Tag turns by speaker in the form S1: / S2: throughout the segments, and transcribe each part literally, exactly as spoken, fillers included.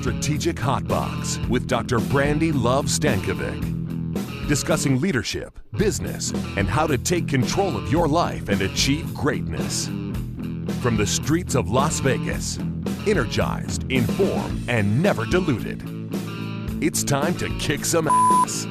S1: Strategic Hotbox with Doctor Brandy Love Stankovic. Discussing leadership, business, and how to take control of your life and achieve greatness. From the streets of Las Vegas, energized, informed, and never diluted. It's time to kick some ass.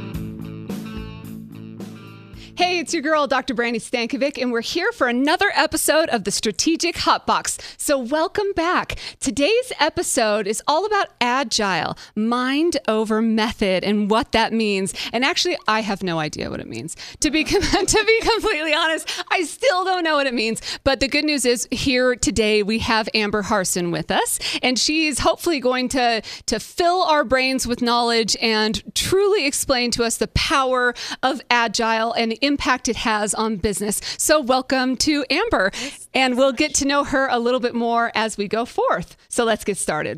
S2: Hey, it's your girl, Doctor Brandy Stankovic, and we're here for another episode of the Strategic Hotbox. So welcome back. Today's episode is all about agile, mind over method, and what that means. And actually, I have no idea what it means. To be to be completely honest, I still don't know what it means. But the good news is here today we have Amber Harson with us, and she's hopefully going to, to fill our brains with knowledge and truly explain to us the power of agile and the impact it has on business. So welcome to Amber, and we'll get to know her a little bit more as we go forth. So let's get started.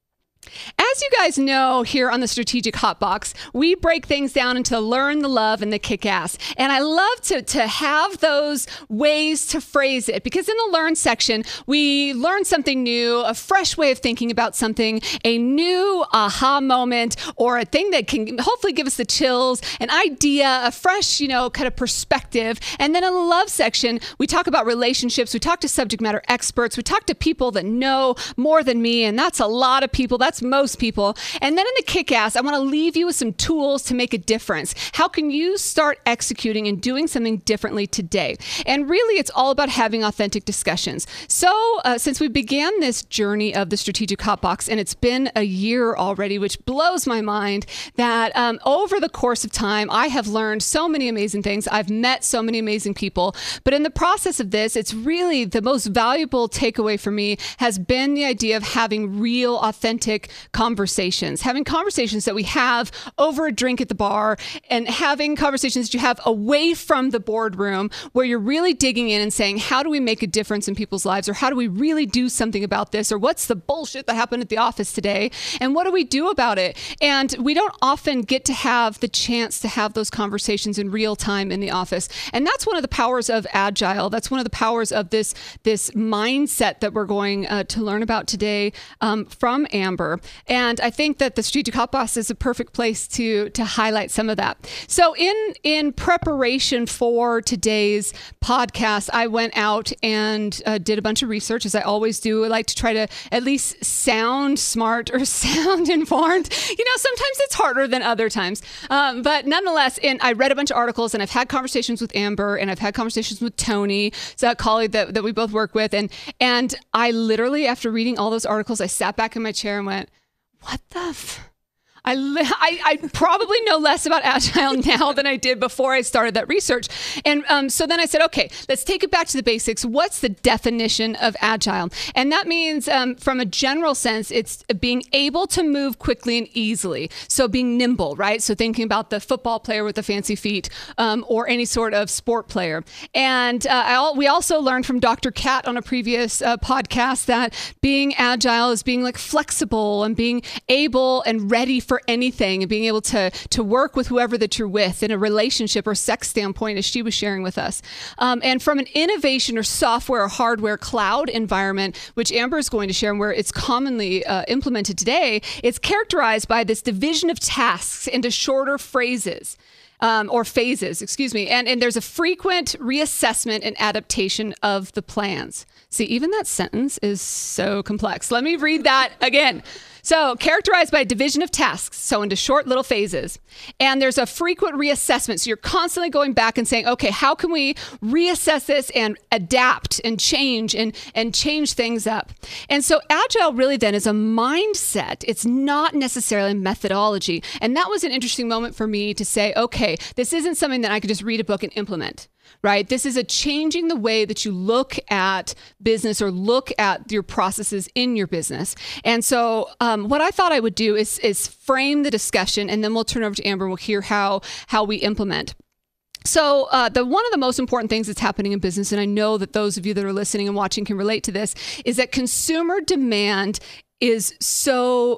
S2: As you guys know, here on the Strategic Hotbox, we break things down into learn, the love, and the kick ass. And I love to, to have those ways to phrase it, because in the learn section, we learn something new, a fresh way of thinking about something, a new aha moment, or a thing that can hopefully give us the chills, an idea, a fresh, you know, kind of perspective. And then in the love section, we talk about relationships, we talk to subject matter experts, we talk to people that know more than me, and that's a lot of people. That's most people. And then in the kick-ass, I want to leave you with some tools to make a difference. How can you start executing and doing something differently today? And really, it's all about having authentic discussions. So uh, since we began this journey of the Strategic Hotbox, and it's been a year already, which blows my mind, that um, over the course of time, I have learned so many amazing things. I've met so many amazing people. But in the process of this, it's really the most valuable takeaway for me has been the idea of having real, authentic conversations, having conversations that we have over a drink at the bar, and having conversations that you have away from the boardroom where you're really digging in and saying, how do we make a difference in people's lives? Or how do we really do something about this? Or what's the bullshit that happened at the office today? And what do we do about it? And we don't often get to have the chance to have those conversations in real time in the office. And that's one of the powers of agile. That's one of the powers of this, this mindset that we're going uh, to learn about today um, from Amber. And I think that the Strategic Hotbox is a perfect place to to highlight some of that. So in in preparation for today's podcast, I went out and uh, did a bunch of research, as I always do. I like to try to at least sound smart or sound informed. You know, sometimes it's harder than other times. Um, but nonetheless, and I read a bunch of articles, and I've had conversations with Amber, and I've had conversations with Tony, so a colleague that, that we both work with. And, and I literally, after reading all those articles, I sat back in my chair and went, what the f- I, I, I probably know less about agile now than I did before I started that research. And um, so then I said, okay, let's take it back to the basics. What's the definition of agile? And that means um, from a general sense, it's being able to move quickly and easily. So being nimble, right? So thinking about the football player with the fancy feet um, or any sort of sport player. And uh, I, we also learned from Doctor Kat on a previous uh, podcast that being agile is being like flexible and being able and ready for for anything, and being able to to work with whoever that you're with in a relationship or sex standpoint, as she was sharing with us. Um, and from an innovation or software or hardware cloud environment, which Amber is going to share and where it's commonly uh, implemented today, it's characterized by this division of tasks into shorter phrases. Um, or phases, excuse me. And, and there's a frequent reassessment and adaptation of the plans. See, even that sentence is so complex. Let me read that again. So characterized by a division of tasks, so into short little phases. And there's a frequent reassessment. So you're constantly going back and saying, okay, how can we reassess this and adapt and change and, and change things up? And so agile really then is a mindset. It's not necessarily methodology. And that was an interesting moment for me to say, okay, this isn't something that I could just read a book and implement. Right? This is a changing the way that you look at business or look at your processes in your business. And so um, what I thought I would do is, is frame the discussion, and then we'll turn over to Amber and we'll hear how, how we implement. So uh, the one of the most important things that's happening in business, and I know that those of you that are listening and watching can relate to this, is that consumer demand is so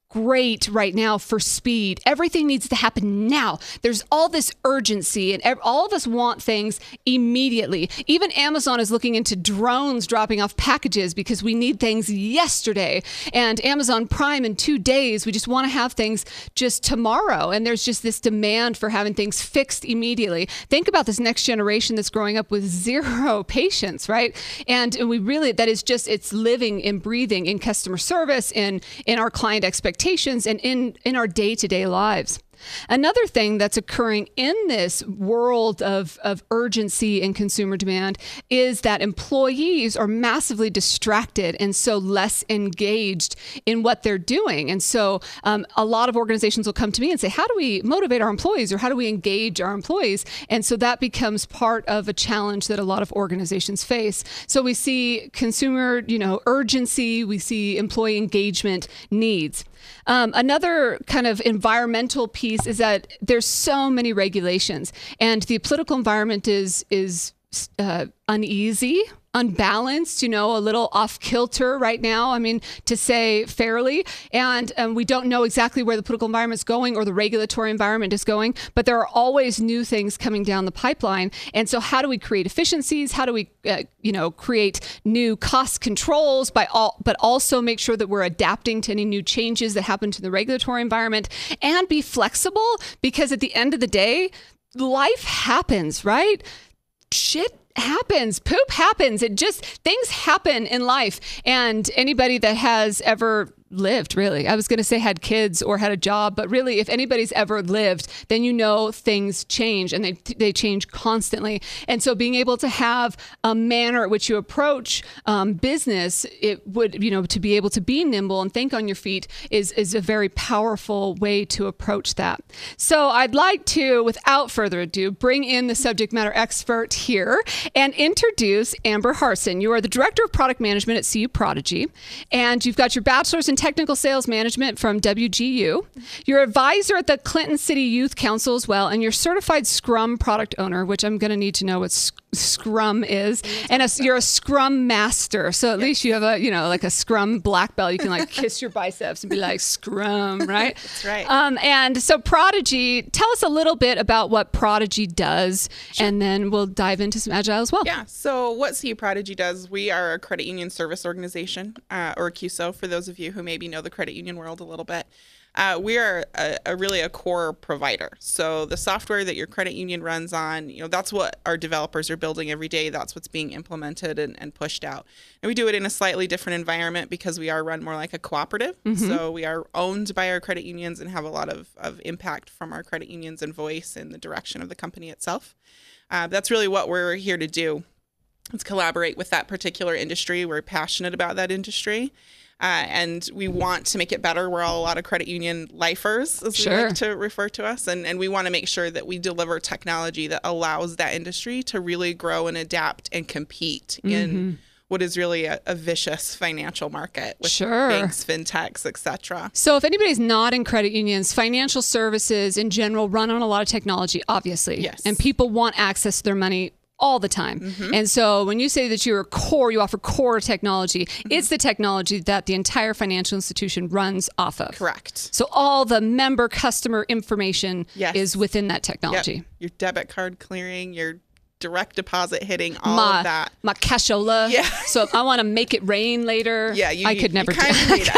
S2: great right now for speed. Everything needs to happen now. There's all this urgency, and ev- all of us want things immediately. Even Amazon is looking into drones dropping off packages because we need things yesterday. And Amazon Prime in two days, we just want to have things just tomorrow. And there's just this demand for having things fixed immediately. Think about this next generation that's growing up with zero patience, right? And, and we really, that is just, it's living and breathing in customer service, in, in our client expectations, and in, in our day-to-day lives. Another thing that's occurring in this world of, of urgency and consumer demand is that employees are massively distracted and so less engaged in what they're doing. And so um, a lot of organizations will come to me and say, how do we motivate our employees, or how do we engage our employees? And so that becomes part of a challenge that a lot of organizations face. So we see consumer, you know, urgency, we see employee engagement needs. Um, another kind of environmental piece is that there's so many regulations, and the political environment is is uh, uneasy, unbalanced, you know, a little off kilter right now, I mean, to say fairly. And um, we don't know exactly where the political environment is going or the regulatory environment is going, but there are always new things coming down the pipeline. And so how do we create efficiencies? How do we, uh, you know, create new cost controls by all, but also make sure that we're adapting to any new changes that happen to the regulatory environment, and be flexible, because at the end of the day, life happens, right? Shit happens. Poop happens. It just, things happen in life. And anybody that has ever lived, really, I was going to say had kids or had a job, but really, if anybody's ever lived, then you know things change, and they they change constantly. And so being able to have a manner at which you approach um, business, it would, you know, to be able to be nimble and think on your feet is, is a very powerful way to approach that. So I'd like to, without further ado, bring in the subject matter expert here and introduce Amber Harson. You are the Director of Product Management at C U Prodigy, and you've got your bachelor's in Technical Sales Management from W G U. You're advisor at the Clinton City Youth Council as well, and you're certified Scrum product owner, which I'm going to need to know what sc- Scrum is. And a, you're a Scrum master, so at yes. least you have a, you know, like a Scrum black belt. You can like kiss your biceps and be like Scrum, right?
S3: That's right.
S2: Um, and so Prodigy, tell us a little bit about what Prodigy does, sure. and then we'll dive into some Agile as well.
S3: Yeah. So what C U Prodigy does, we are a credit union service organization, uh, or a Q S O, for those of you who maybe know the credit union world a little bit. Uh, we are a, a really a core provider. So the software that your credit union runs on, you know, that's what our developers are building every day. That's what's being implemented and, and pushed out. And we do it in a slightly different environment because we are run more like a cooperative. Mm-hmm. So we are owned by our credit unions and have a lot of, of impact from our credit unions and voice in the direction of the company itself. Uh, that's really what we're here to do. Let's collaborate with that particular industry. We're passionate about that industry. Uh, and we want to make it better. We're all a lot of credit union lifers, as
S2: sure.
S3: we like to refer to us. And, and we want to make sure that we deliver technology that allows that industry to really grow and adapt and compete mm-hmm. in what is really a, a vicious financial market with
S2: sure.
S3: banks, fintechs, et cetera.
S2: So if anybody's not in credit unions, financial services in general run on a lot of technology, obviously.
S3: Yes.
S2: And people want access to their money all the time.
S3: Mm-hmm.
S2: And so when you say that you're a core, you offer core technology, mm-hmm. it's the technology that the entire financial institution runs off of.
S3: Correct.
S2: So all the member customer information
S3: yes.
S2: is within that technology.
S3: Yep. Your debit card clearing, your direct deposit hitting, all
S2: my,
S3: of that.
S2: My cashola.
S3: Yeah.
S2: So if I want to make it rain later,
S3: yeah, you,
S2: I could
S3: you,
S2: never
S3: you
S2: do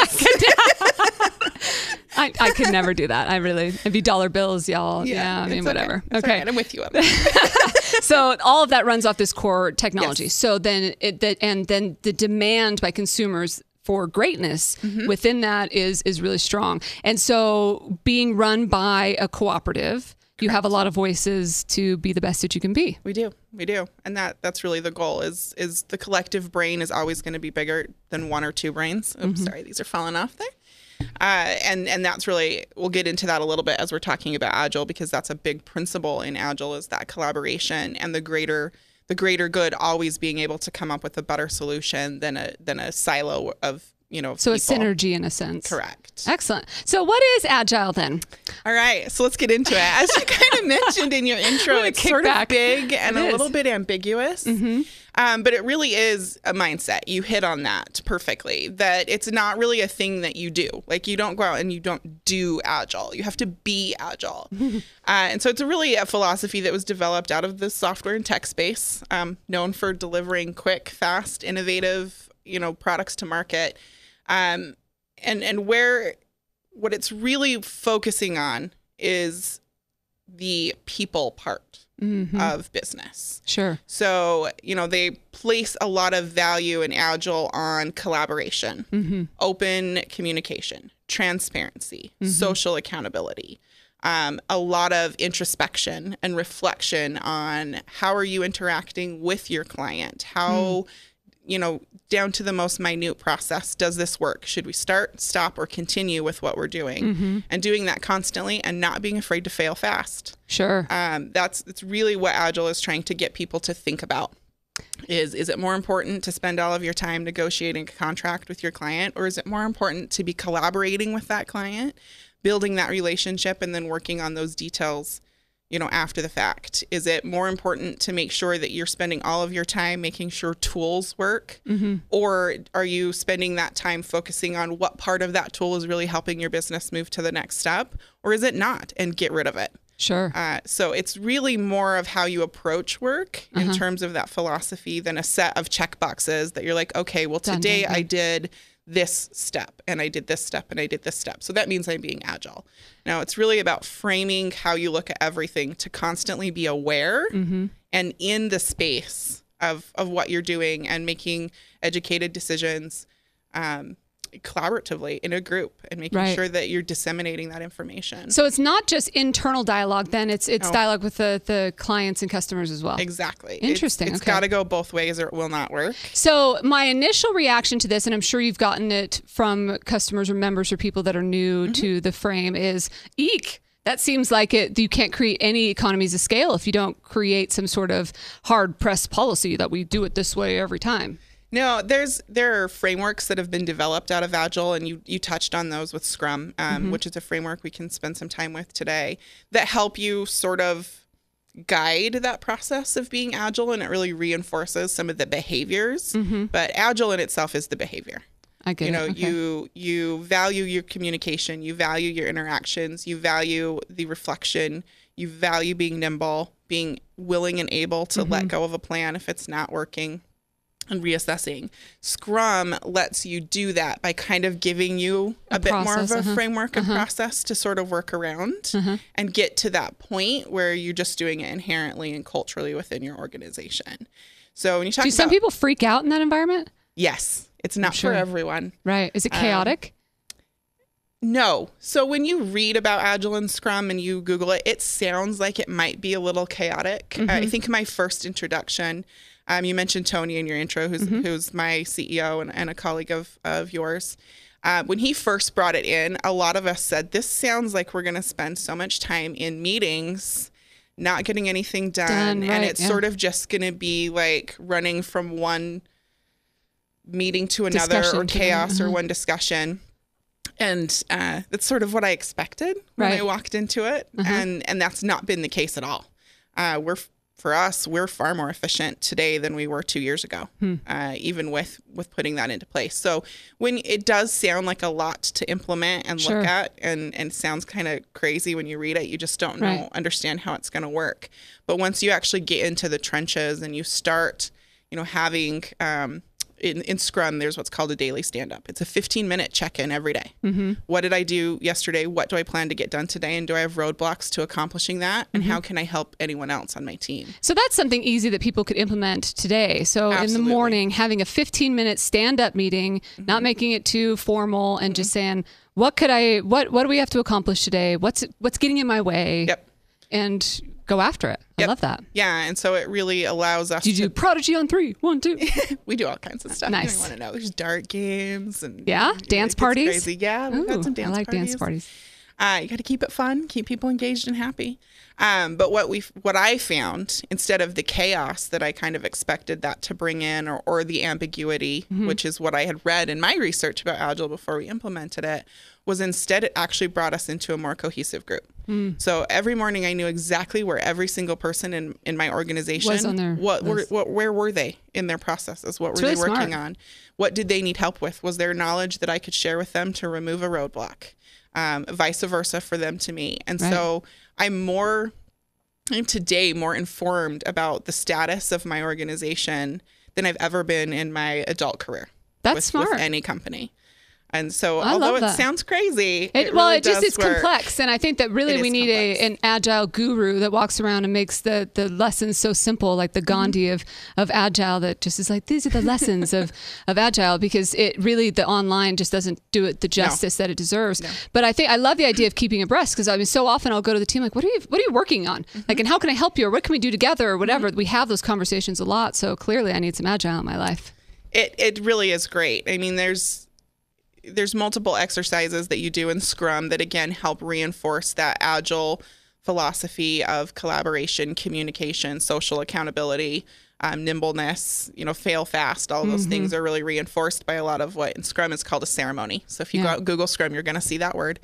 S3: that.
S2: I, I could never do that. I really, it'd be dollar bills, y'all. Yeah, yeah I mean, whatever.
S3: Okay.
S2: okay.
S3: Right. I'm with you on that.
S2: So all of that runs off this core technology.
S3: Yes.
S2: So then it, that, and then the demand by consumers for greatness mm-hmm. within that is, is really strong. And so being run by a cooperative, you have a lot of voices to be the best that you can be.
S3: We do. We do. And that that's really the goal is is the collective brain is always going to be bigger than one or two brains. Oops, mm-hmm. sorry, these are falling off there. Uh, and, and that's really, we'll get into that a little bit as we're talking about Agile, because that's a big principle in Agile is that collaboration and the greater the greater good always being able to come up with a better solution than a than a silo of, you know,
S2: so
S3: people.
S2: A synergy in a sense.
S3: Correct.
S2: Excellent. So what is Agile then?
S3: All right. So let's get into it. As you kind of mentioned in your intro, it's sort back. of big and
S2: it
S3: a
S2: is.
S3: little bit ambiguous.
S2: Mm-hmm.
S3: Um, but it really is a mindset. You hit on that perfectly, that it's not really a thing that you do. Like you don't go out and you don't do Agile. You have to be Agile. uh, and so it's a really a philosophy that was developed out of the software and tech space, um, known for delivering quick, fast, innovative, you know, products to market. Um, and, and where, what it's really focusing on is the people part. Mm-hmm. Of business.
S2: Sure.
S3: So, you know, they place a lot of value in Agile on collaboration, mm-hmm. open communication, transparency, mm-hmm. social accountability, um, a lot of introspection and reflection on how are you interacting with your client? How, mm. you know, down to the most minute process, does this work? Should we start, stop, or continue with what we're doing? Mm-hmm. And doing that constantly and not being afraid to fail fast.
S2: Sure.
S3: Um, that's that's really what Agile is trying to get people to think about. Is, is it more important to spend all of your time negotiating a contract with your client, or is it more important to be collaborating with that client, building that relationship, and then working on those details, you know, after the fact? Is it more important to make sure that you're spending all of your time making sure tools work? Mm-hmm. Or are you spending that time focusing on what part of that tool is really helping your business move to the next step? Or is it not, and get rid of it?
S2: Sure.
S3: Uh, so it's really more of how you approach work in uh-huh. terms of that philosophy than a set of check boxes that you're like, okay, well,
S2: Done,
S3: today
S2: done, done.
S3: I did this step and I did this step and I did this step. So that means I'm being Agile. Now it's really about framing how you look at everything to constantly be aware mm-hmm. and in the space of, of what you're doing and making educated decisions um, collaboratively in a group and making
S2: right.
S3: sure that you're disseminating that information.
S2: So it's not just internal dialogue then, it's it's
S3: No.
S2: dialogue with the, the clients and customers as well.
S3: Exactly.
S2: Interesting.
S3: It's, it's
S2: okay.
S3: got to go both ways or it will not work.
S2: So my initial reaction to this, and I'm sure you've gotten it from customers or members or people that are new mm-hmm. to the frame, is eek. That seems like it. You can't create any economies of scale if you don't create some sort of hard pressed policy that we do it this way every time.
S3: No, there's there are frameworks that have been developed out of Agile, and you you touched on those with Scrum, um, mm-hmm. which is a framework we can spend some time with today, that help you sort of guide that process of being Agile, and it really reinforces some of the behaviors. Mm-hmm. But Agile in itself is the behavior.
S2: I get
S3: you know,
S2: it. Okay.
S3: you you value your communication, you value your interactions, you value the reflection, you value being nimble, being willing and able to mm-hmm. let go of a plan if it's not working, and reassessing. Scrum lets you do that by kind of giving you a, a bit process, more of a uh-huh. framework and uh-huh. process to sort of work around uh-huh. and get to that point where you're just doing it inherently and culturally within your organization. So when you talk
S2: do
S3: about,
S2: some people freak out in that environment?
S3: Yes, it's not
S2: sure.
S3: for everyone.
S2: Right. Is it chaotic?
S3: Um, no. So when you read about Agile and Scrum and you Google it, it sounds like it might be a little chaotic. Mm-hmm. Uh, I think my first introduction, Um, you mentioned Tony in your intro, who's mm-hmm. who's my C E O and, and a colleague of, of yours. Uh, when he first brought it in, a lot of us said, this sounds like we're going to spend so much time in meetings, not getting anything done.
S2: done right,
S3: and it's
S2: yeah.
S3: sort of just going to be like running from one meeting to another
S2: discussion
S3: or chaos
S2: uh-huh.
S3: or one discussion. And uh, that's sort of what I expected when
S2: right.
S3: I walked into it. Uh-huh. And, and that's not been the case at all. Uh, we're For us, we're far more efficient today than we were two years ago, hmm. uh, even with, with putting that into place. So when it does sound like a lot to implement and
S2: sure.
S3: look at, and, and sounds kind of crazy when you read it, you just don't know,
S2: right.
S3: understand how it's going to work. But once you actually get into the trenches and you start, you know, having um, in, in Scrum, there's what's called a daily stand-up. It's a fifteen minute check-in every day. Mm-hmm. What did I do yesterday? What do I plan to get done today? And do I have roadblocks to accomplishing that? And mm-hmm. how can I help anyone else on my team?
S2: So that's something easy that people could implement today. So
S3: Absolutely.
S2: In the morning, having a fifteen minute stand-up meeting, mm-hmm. not making it too formal, and mm-hmm. just saying, what could I, what, what do we have to accomplish today? What's, what's getting in my way?
S3: Yep.
S2: And go after it.
S3: Yep.
S2: I love that.
S3: Yeah, and so it really allows us
S2: do you
S3: to...
S2: do Prodigy on three? One, two.
S3: We do all kinds of stuff.
S2: Nice.
S3: You want to know. There's dart games and...
S2: Yeah? Dance parties?
S3: Crazy. Yeah, we've
S2: Ooh,
S3: got some dance
S2: I like
S3: parties.
S2: dance parties.
S3: Uh, you got to keep it fun, keep people engaged and happy. Um, but what we, what I found, instead of the chaos that I kind of expected that to bring in, or, or the ambiguity, mm-hmm. which is what I had read in my research about Agile before we implemented it, was instead it actually brought us into a more cohesive group. Mm. So every morning I knew exactly where every single person in, in my organization
S2: was on their
S3: what were
S2: list.
S3: what where were they in their processes? What were
S2: It's really
S3: they working
S2: smart.
S3: on? What did they need help with? Was there knowledge that I could share with them to remove a roadblock? Um, vice versa for them to me. And
S2: Right.
S3: so I'm more I'm today more informed about the status of my organization than I've ever been in my adult career.
S2: That's
S3: with,
S2: smart.
S3: with any company. And so,
S2: I
S3: although
S2: love
S3: it
S2: that.
S3: sounds crazy,
S2: It,
S3: it
S2: well,
S3: really
S2: it just
S3: does
S2: is
S3: work.
S2: complex, and I think that really
S3: It
S2: we
S3: is
S2: need a,
S3: complex.
S2: an agile guru that walks around and makes the, the lessons so simple, like the Gandhi
S3: Mm-hmm.
S2: of, of agile, that just is like, these are the lessons of, of agile, because it really, the online just doesn't do it the justice that it deserves.
S3: No.
S2: But I think I love the idea of keeping abreast, because I mean, so often I'll go to the team like, what are you what are you working on?
S3: Mm-hmm.
S2: Like, and how can I help you, or what can we do together, or whatever. We have those conversations a lot, so clearly I need some agile in my life.
S3: It it really is great. I mean, there's there's multiple exercises that you do in Scrum that again help reinforce that agile philosophy of collaboration, communication, social accountability, um, nimbleness, you know, fail fast. All those
S2: Mm-hmm.
S3: things are really reinforced by a lot of what in Scrum is called a ceremony. So if you
S2: Yeah.
S3: go out and Google Scrum, you're going to see that word.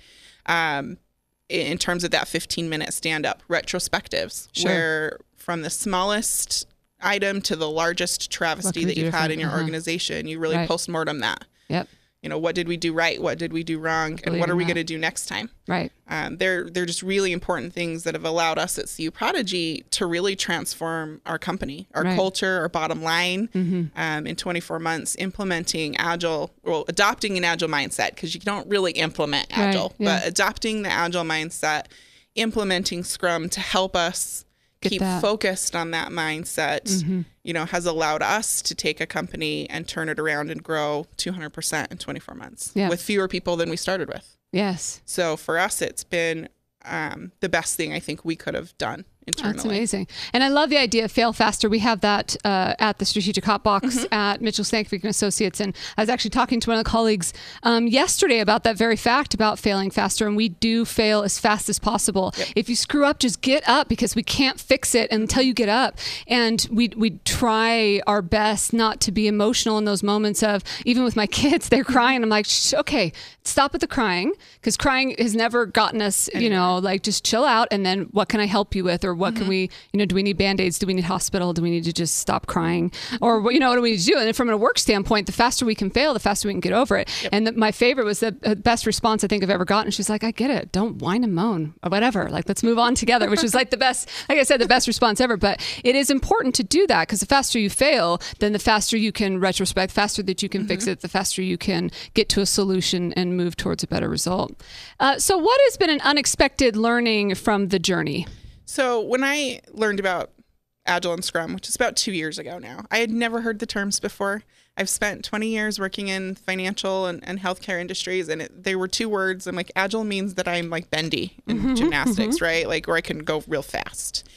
S3: Um, in in terms of that fifteen minute stand up retrospectives,
S2: Sure.
S3: where from the smallest item to the largest travesty
S2: can we
S3: that
S2: do
S3: you've had in
S2: different?
S3: your
S2: Uh-huh.
S3: organization, you really
S2: Right.
S3: postmortem that.
S2: Yep.
S3: You know, what did we do right? What did we do wrong? And what
S2: Believe
S3: are
S2: in
S3: we
S2: that.
S3: going to do next time?
S2: Right.
S3: Um, they're they're just really important things that have allowed us at C U Prodigy to really transform our company, our
S2: Right.
S3: culture, our bottom line um, in twenty-four months, implementing agile, well, adopting an agile mindset, because you don't really implement
S2: Right,
S3: agile,
S2: yeah.
S3: but adopting the agile mindset, implementing Scrum to help us
S2: Get
S3: keep
S2: that.
S3: focused on that mindset, you know, has allowed us to take a company and turn it around and grow two hundred percent in twenty-four months
S2: Yeah.
S3: with fewer people than we started with.
S2: Yes.
S3: So for us, it's been um, the best thing I think we could have done internally.
S2: That's amazing. And I love the idea of fail faster. We have that uh, at the Strategic Hot Box
S3: Mm-hmm.
S2: at Mitchell Stankovic and Associates. And I was actually talking to one of the colleagues um, yesterday about that very fact about failing faster. And we do fail as fast as possible.
S3: Yep.
S2: If you screw up, just get up, because we can't fix it until you get up. And we we try our best not to be emotional in those moments of, even with my kids, they're crying. I'm like, Shh, okay, stop with the crying, because crying has never gotten us, you know, like, just chill out. And then what can I help you with? Or what can we, you know, do we need Band-Aids? Do we need hospital? Do we need to just stop crying? Or, what- you know, what do we need to do? And from a work standpoint, the faster we can fail, the faster we can get over it.
S3: Yep.
S2: And the, my favorite was the uh, best response I think I've ever gotten. She's like, I get it. Don't whine and moan or whatever. Like, let's move on together, which was like the best, like I said, the best response ever. But it is important to do that, because the faster you fail, then the faster you can retrospect, faster that you can fix it, the faster you can get to a solution and move towards a better result. Uh, so what has been an unexpected learning from the journey?
S3: So when I learned about Agile and Scrum, which is about two years ago now, I had never heard the terms before. I've spent twenty years working in financial and, and healthcare industries, and it, they were two words. I'm like, Agile means that I'm like bendy in gymnastics, right? Like, where I can go real fast.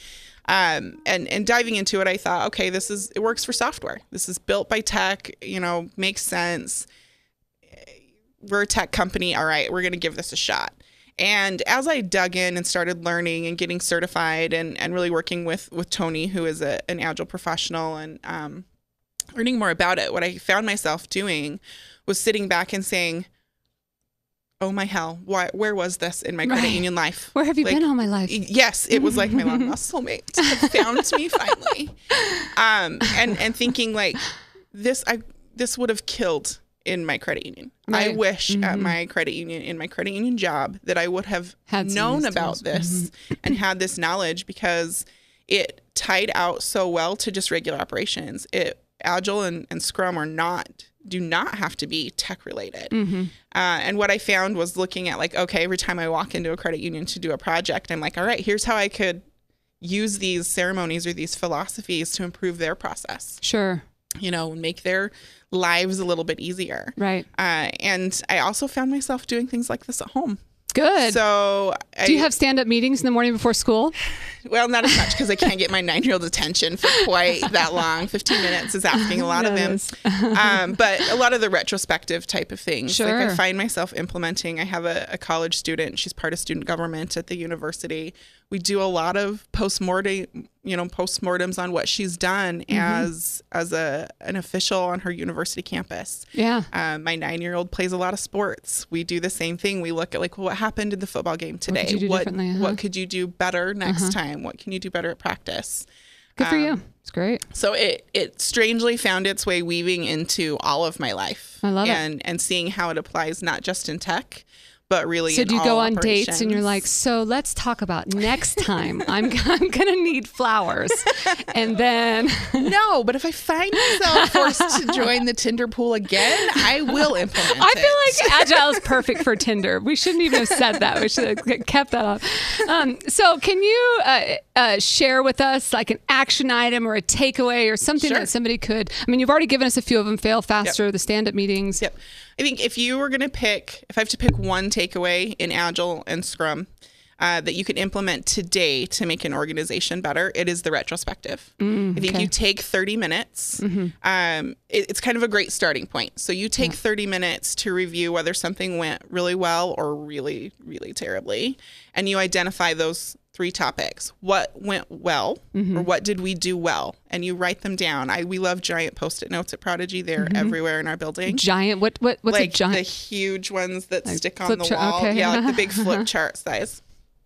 S3: Um, and, and diving into it, I thought, okay, this is, it works for software. This is built by tech, you know, makes sense. We're a tech company. All right, we're going to give this a shot. And as I dug in and started learning and getting certified and, and really working with, with Tony, who is a, an Agile professional, and um, learning more about it, what I found myself doing was sitting back and saying, oh my hell, why, where was this in my credit
S2: Right.
S3: union life?
S2: Where have you
S3: Like,
S2: been all my life?
S3: Yes, it was like my long lost soulmate had found me finally. Um, and, and thinking like this, I, this would have killed in my credit union. I
S2: Right.
S3: wish at
S2: Mhm.
S3: my credit union, in my credit union job, that I would have
S2: Had some
S3: known
S2: of these
S3: about
S2: tools.
S3: this and had this knowledge, because it tied out so well to just regular operations. It Agile and, and Scrum are not, do not have to be tech related.
S2: Mm-hmm.
S3: Uh, and what I found was looking at like, okay, every time I walk into a credit union to do a project, I'm like, all right, here's how I could use these ceremonies or these philosophies to improve their process,
S2: Sure.
S3: you know, make their lives a little bit easier.
S2: Right.
S3: Uh, and I also found myself doing things like this at home.
S2: Good.
S3: So I,
S2: Do you have stand-up meetings in the morning before school?
S3: well, not as much, because I can't get my nine-year-old attention for quite that long. fifteen minutes is asking a lot of him.
S2: Yes.
S3: um, but a lot of the retrospective type of things. Like
S2: Sure.
S3: I find myself implementing. I have a, a college student. She's part of student government at the university. we do a lot of postmortem, you know, postmortems on what she's done mm-hmm. as as a an official on her university campus.
S2: Yeah.
S3: Um, my nine-year-old plays a lot of sports. We do the same thing. We look at like, well, what happened in the football game today?
S2: What could you do
S3: what,
S2: differently? Uh-huh.
S3: what could you do better next
S2: uh-huh.
S3: time? What can you do better at practice?
S2: Good for
S3: um,
S2: you. It's great.
S3: So it it strangely found its way weaving into all of my life.
S2: I love
S3: and,
S2: it.
S3: And seeing how it applies not just in tech, but really
S2: so
S3: in
S2: do you
S3: all
S2: go on
S3: operations.
S2: dates and you're like, so let's talk about next time I'm, I'm going to need flowers. And then.
S3: No, but if I find myself forced to join the Tinder pool again, I will implement
S2: I
S3: it.
S2: feel like Agile is perfect for Tinder. We shouldn't even have said that. We should have kept that off. Um, so can you uh, uh, share with us like an action item or a takeaway or something
S3: Sure.
S2: that somebody could, I mean, you've already given us a few of them, fail faster,
S3: Yep.
S2: the stand-up meetings.
S3: Yep. I think if you were going to pick, if I have to pick one takeaway in Agile and Scrum uh, that you could implement today to make an organization better, it is the retrospective.
S2: Mm,
S3: I think
S2: okay.
S3: you take thirty minutes.
S2: Mm-hmm.
S3: Um, it, it's kind of a great starting point. So you take yeah. thirty minutes to review whether something went really well or really, really terribly. And you identify those three topics. What went well mm-hmm. or what did we do well? And you write them down. I We love giant Post-it notes at Prodigy. They're mm-hmm. everywhere in our building.
S2: Giant? What? What? What's
S3: like
S2: a giant?
S3: The huge ones that
S2: like
S3: stick on the
S2: chart,
S3: wall.
S2: okay.
S3: Yeah, like the big flip chart size.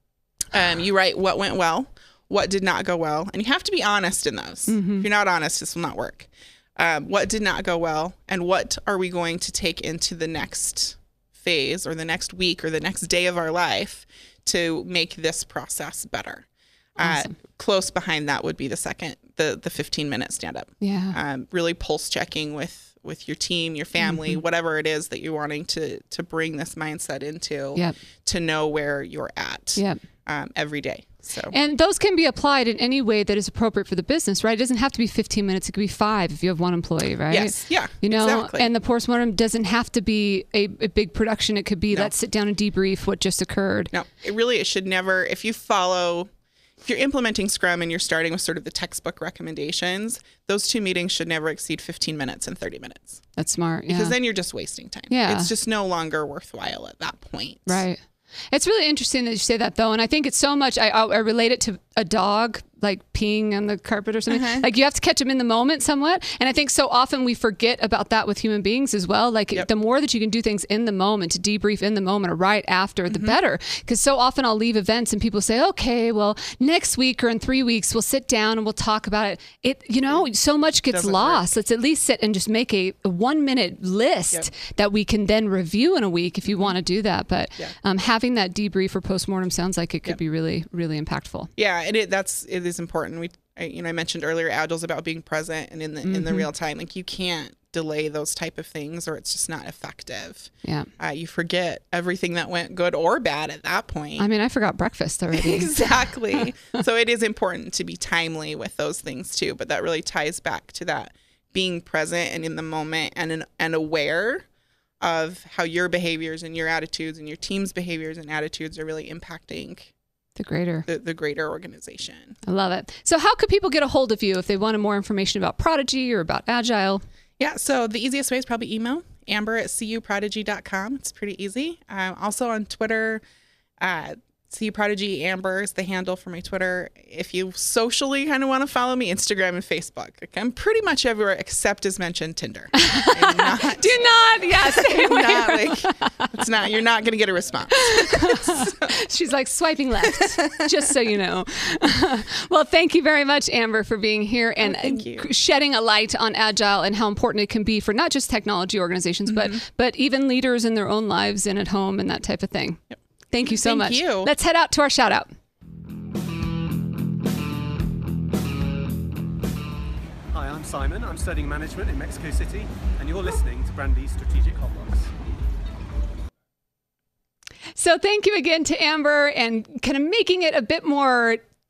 S3: Um, you write what went well, what did not go well. And you have to be honest in those. Mm-hmm. If you're not honest, this will not work. Um, what did not go well and what are we going to take into the next phase or the next week or the next day of our life to make this process better.
S2: Awesome.
S3: Uh, close behind that would be the second, the the fifteen minute stand up.
S2: Yeah.
S3: Um, really pulse checking with with your team, your family, mm-hmm. whatever it is that you're wanting to to bring this mindset into,
S2: yep.
S3: to know where you're at
S2: yep.
S3: um, every day. So.
S2: And those can be applied in any way that is appropriate for the business, right? It doesn't have to be fifteen minutes. It could be five if you have one employee, right?
S3: Yes. Yeah.
S2: You know,
S3: exactly.
S2: And the postmortem doesn't have to be a, a big production. It could be
S3: no.
S2: let's sit down and debrief what just occurred.
S3: No, it really, it should never, if you follow, if you're implementing Scrum and you're starting with sort of the textbook recommendations, those two meetings should never exceed fifteen minutes and thirty minutes.
S2: That's smart. Yeah.
S3: Because then you're just wasting time.
S2: Yeah.
S3: It's just no longer worthwhile at that point.
S2: Right. It's really interesting that you say that, though. And I think it's so much, I, I relate it to a dog, like peeing on the carpet or something. Uh-huh. Like you have to catch them in the moment somewhat. And I think so often we forget about that with human beings as well. Like yep. the more that you can do things in the moment, to debrief in the moment or right after, the mm-hmm. better. Because so often I'll leave events and people say, okay, well, next week or in three weeks, we'll sit down and we'll talk about it. It, you know, so much gets Doesn't lost. Work. Let's at least sit and just make a, a one minute list yep. that we can then review in a week if you mm-hmm. want to do that. But yeah. um, having that debrief or postmortem sounds like it could yep. be really, really impactful.
S3: Yeah, and it, that's, it is important. We, I, you know, I mentioned earlier, Agile's about being present and in the mm-hmm. in the real time. Like you can't delay those type of things, or it's just not effective.
S2: Yeah,
S3: uh, you forget everything that went good or bad at that point.
S2: I mean, I forgot breakfast already.
S3: Exactly. So it is important to be timely with those things too. But that really ties back to that being present and in the moment and in, and aware of how your behaviors and your attitudes and your team's behaviors and attitudes are really impacting
S2: the greater
S3: the, the greater organization.
S2: I love it. So how could people get a hold of you if they wanted more information about Prodigy or about Agile?
S3: Yeah, so the easiest way is probably email, amber at c u prodigy dot com. It's pretty easy. Um, also on Twitter, uh, cuprodigy, Amber is the handle for my Twitter. If you socially kind of want to follow me, Instagram and Facebook. Like, I'm pretty much everywhere except, as mentioned, Tinder. I'm not,
S2: Do not, yes.
S3: I'm not like, it's not, you're not going to get a response.
S2: So. She's like swiping left, just so you know. Well, thank you very much, Amber, for being here and
S3: oh,
S2: shedding a light on Agile and how important it can be for not just technology organizations, mm-hmm. but but even leaders in their own lives and at home and that type of thing. Yep. Thank you so
S3: Thank
S2: much.
S3: You.
S2: Let's head out to our shout out.
S4: Hi, I'm Simon. I'm studying management in Mexico City, and you're listening to Brandy's Strategic Hotbox.
S2: So thank you again to Amber and kind of making it a bit more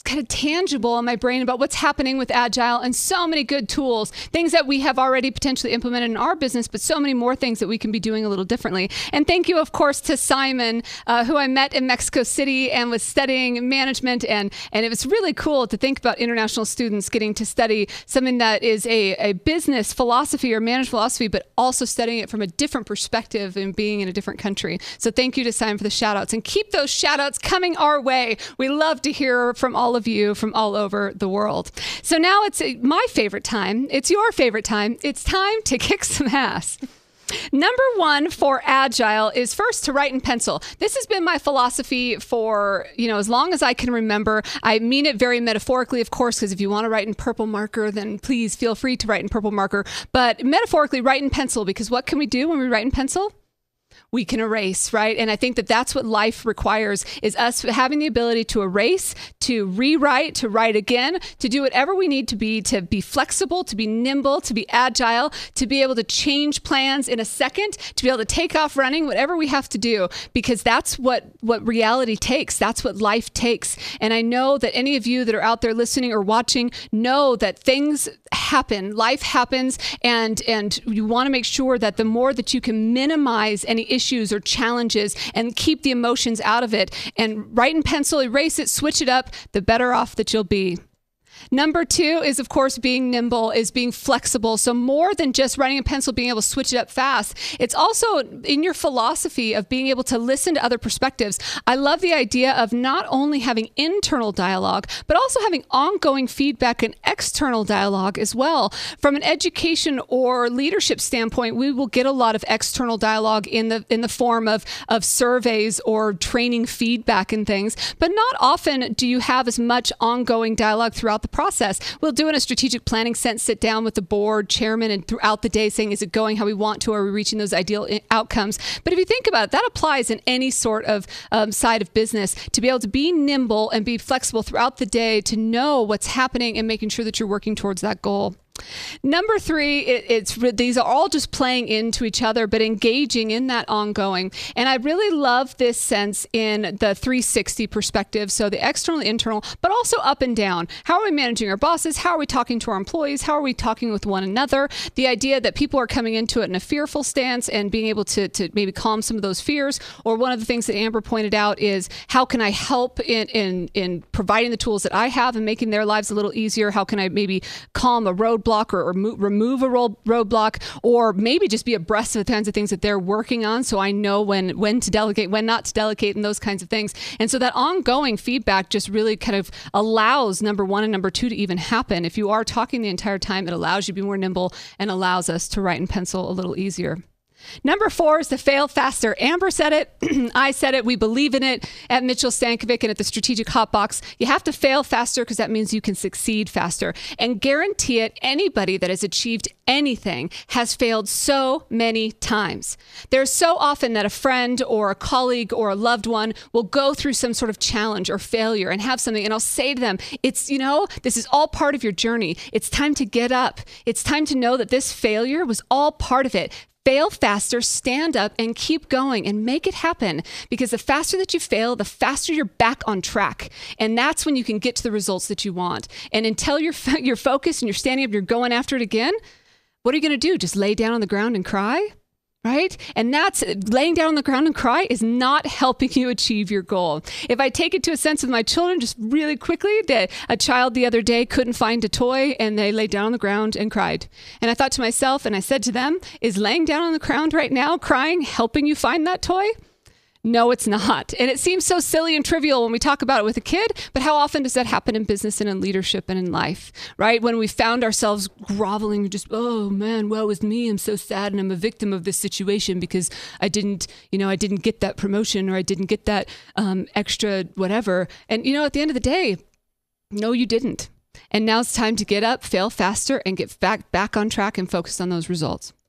S2: kind of tangible in my brain about what's happening with Agile and so many good tools, things that we have already potentially implemented in our business, but so many more things that we can be doing a little differently. And thank you, of course, to Simon, uh, who I met in Mexico City and was studying management. And, and it was really cool to think about international students getting to study something that is a, a business philosophy or management philosophy, but also studying it from a different perspective and being in a different country. So thank you to Simon for the shout outs, and keep those shout outs coming our way. We love to hear from all of you from all over the world. So now it's my favorite time. It's your favorite time. It's time to kick some ass. Number one for Agile is first to write in pencil. This has been my philosophy for, you know, as long as I can remember. I mean it very metaphorically, of course, because if you want to write in purple marker, then please feel free to write in purple marker. But metaphorically, write in pencil, because what can we do when we write in pencil? We can erase, right? And I think that that's what life requires, is us having the ability to erase, to rewrite, to write again, to do whatever we need to be, to be flexible, to be nimble, to be agile, to be able to change plans in a second, to be able to take off running, whatever we have to do, because that's what, what reality takes. That's what life takes. And I know that any of you that are out there listening or watching know that things happen, life happens, and, and you want to make sure that the more that you can minimize any issues or challenges and keep the emotions out of it and write in pencil, erase it, switch it up, the better off that you'll be. Number two is, of course, being nimble, is being flexible. So more than just writing in pencil, being able to switch it up fast, it's also in your philosophy of being able to listen to other perspectives. I love the idea of not only having internal dialogue, but also having ongoing feedback and external dialogue as well. From an education or leadership standpoint, we will get a lot of external dialogue in the in the form of, of surveys or training feedback and things. But not often do you have as much ongoing dialogue throughout the process. We'll do in a strategic planning sense, sit down with the board chairman and throughout the day saying, is it going how we want to? Are we reaching those ideal outcomes? But if you think about it, that applies in any sort of um, side of business, to be able to be nimble and be flexible throughout the day, to know what's happening and making sure that you're working towards that goal. Number three, it, it's these are all just playing into each other, but engaging in that ongoing. And I really love this sense in the three sixty perspective. So the external, internal, but also up and down. How are we managing our bosses? How are we talking to our employees? How are we talking with one another? The idea that people are coming into it in a fearful stance and being able to, to maybe calm some of those fears. Or one of the things that Amber pointed out is, how can I help in, in, in providing the tools that I have and making their lives a little easier? How can I maybe calm a road block or, or mo- remove a road roadblock, or maybe just be abreast of the kinds of things that they're working on, so I know when when to delegate, when not to delegate, and those kinds of things. And so that ongoing feedback just really kind of allows number one and number two to even happen. If you are talking the entire time, it allows you to be more nimble and allows us to write in pencil a little easier. Number four is to fail faster. Amber said it. I said it. We believe in it at Mitchell Stankovic and at the Strategic Hotbox. You have to fail faster because that means you can succeed faster. And guarantee it, anybody that has achieved anything has failed so many times. There's so often that a friend or a colleague or a loved one will go through some sort of challenge or failure and have something. And I'll say to them, it's, you know, this is all part of your journey. It's time to get up. It's time to know that this failure was all part of it. Fail faster, stand up, and keep going and make it happen. Because the faster that you fail, the faster you're back on track. And that's when you can get to the results that you want. And until you're, you're focused and you're standing up, you're going after it again, what are you going to do? Just lay down on the ground and cry? Right? And that's laying down on the ground and cry is not helping you achieve your goal. If I take it to a sense with my children, just really quickly, that a child the other day couldn't find a toy and they laid down on the ground and cried. And I thought to myself, and I said to them, is laying down on the ground right now, crying, helping you find that toy? No, it's not. And it seems so silly and trivial when we talk about it with a kid, but how often does that happen in business and in leadership and in life, right? When we found ourselves groveling, just, oh man, woe is me. I'm so sad and I'm a victim of this situation because I didn't, you know, I didn't get that promotion or I didn't get that um, extra whatever. And, you know, at the end of the day, no, you didn't. And now it's time to get up, fail faster, and get back, back on track and focus on those results.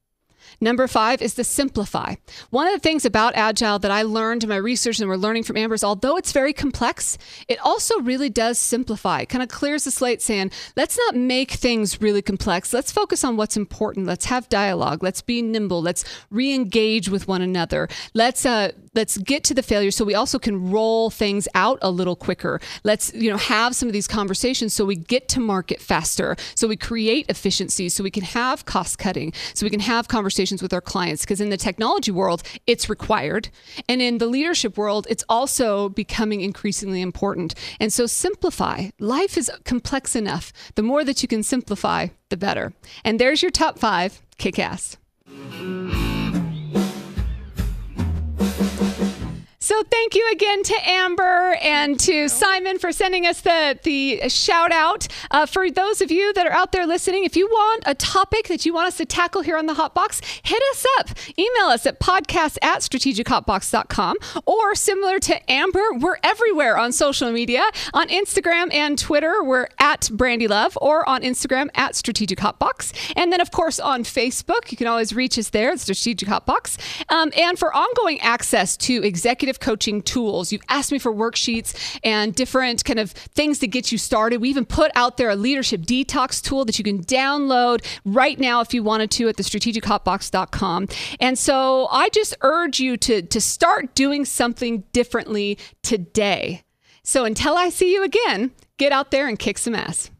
S2: Number five is the simplify. One of the things about Agile that I learned in my research and we're learning from Amber is although it's very complex, it also really does simplify. It kind of clears the slate saying, let's not make things really complex. Let's focus on what's important. Let's have dialogue. Let's be nimble. Let's re-engage with one another. Let's uh, let's get to the failure so we also can roll things out a little quicker. Let's, you know, have some of these conversations so we get to market faster, so we create efficiencies, so we can have cost cutting, so we can have conversations with our clients, because in the technology world, it's required. And in the leadership world, it's also becoming increasingly important. And so simplify. Life is complex enough. The more that you can simplify, the better. And there's your top five. Kick ass. So thank you again to Amber and to Simon for sending us the, the shout out. Uh, for those of you that are out there listening, if you want a topic that you want us to tackle here on the Hotbox, hit us up. Email us at podcast at strategic hotbox dot com, or similar to Amber, we're everywhere on social media. On Instagram and Twitter, we're at Brandy Love, or on Instagram at Strategic Hotbox. And then, of course, on Facebook, you can always reach us there at Strategic Hotbox. Um, and for ongoing access to executive coaching tools, you've asked me for worksheets and different kind of things to get you started. We even put out there a leadership detox tool that you can download right now if you wanted to at the strategic hotbox dot com. And so I just urge you to, to start doing something differently today. So until I see you again, get out there and kick some ass.